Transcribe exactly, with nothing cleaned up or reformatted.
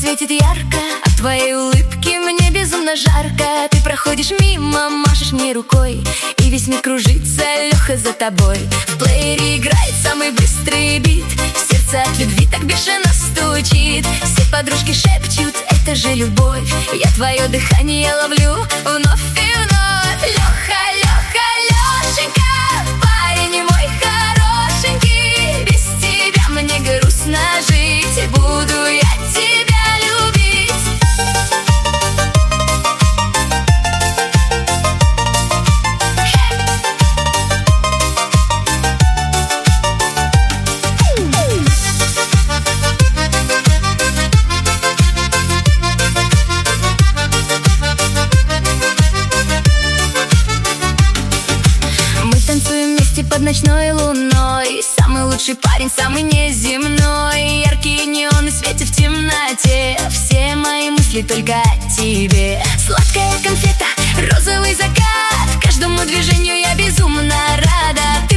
светит ярко, от твоей улыбки мне безумно жарко. Ты проходишь мимо, машешь мне рукой, и весь мир кружится, Леха, за тобой. В плеере играет самый быстрый бит, сердце от любви так бешено стучит. Все подружки шепчут, это же любовь, я твое дыхание ловлю вновь и вновь. Леха, Леха, Лешенька, парень мой хорошенький, без тебя мне грустно жить, буду я тебя любить. Мы танцуем вместе под ночной луной, самый лучший парень, самый неземной. Яркие неоны светят в темноте, все мои мысли только о тебе. Сладкая конфета, розовый закат, каждому движению я безумно рада.